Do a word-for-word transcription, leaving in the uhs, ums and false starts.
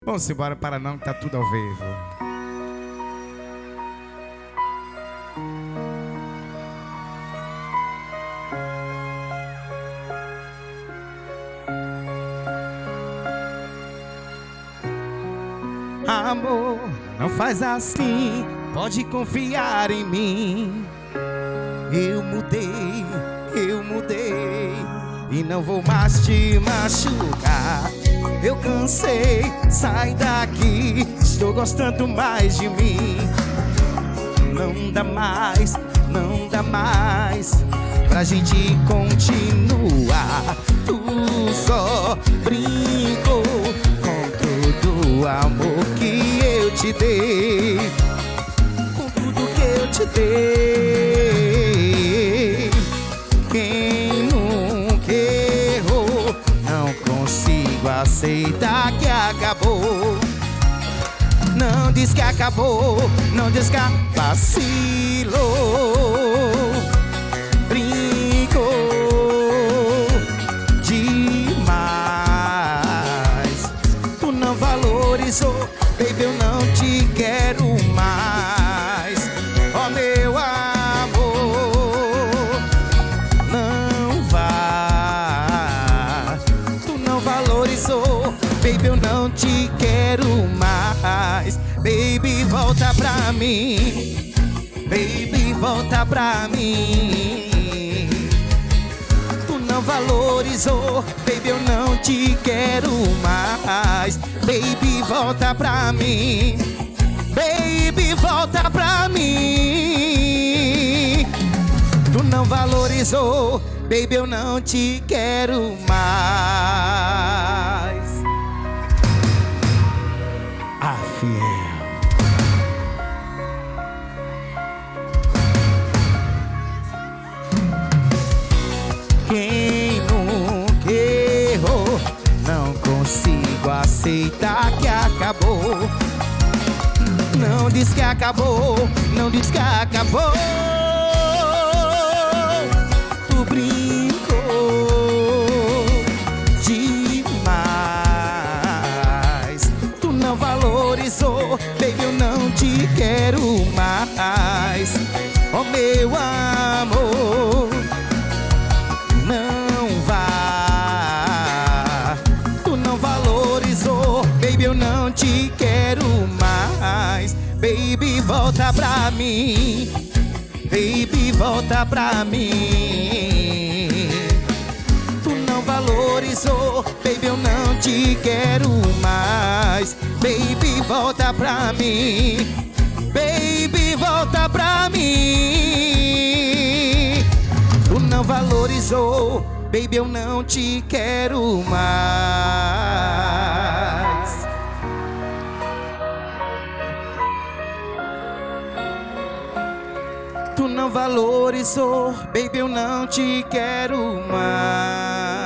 Vamos embora para não, que tá tudo ao vivo. Amor, não faz assim, pode confiar em mim. Eu mudei, eu mudei e não vou mais te machucar. Eu cansei, sai daqui, estou gostando mais de mim. Não dá mais, não dá mais pra gente continuar. Tu só brincou com todo o amor que eu te dei, com tudo que eu te dei. Quem nunca errou não consigo aceitar que acabou. Não diz que acabou, não diz que vacilou. Brincou demais. Tu não valorizou, baby, eu não te quero mais. Oh, meu amor, não vá. Tu não valorizou, baby, eu não te quero mais. Baby, volta pra mim. Baby, volta pra mim. Tu não valorizou, baby, eu não te quero mais. Baby, volta pra mim. Baby, volta pra mim. Tu não valorizou, baby, eu não te quero mais. Ah, fiel. Quem nunca errou não consigo aceitar que acabou. Não diz que acabou, não diz que acabou. Tu brincou demais. Tu não valorizou, baby, eu não te quero mais. Oh, meu amor, não vá. Tu não valorizou, baby, eu não te quero mais. Baby, volta pra mim. Baby, volta pra mim. Tu não valorizou, baby, eu não te quero mais. Baby, volta pra mim. Baby, volta pra mim. Tu não valorizou, baby, eu não te quero mais. Tu não valorizou, baby, eu não te quero mais.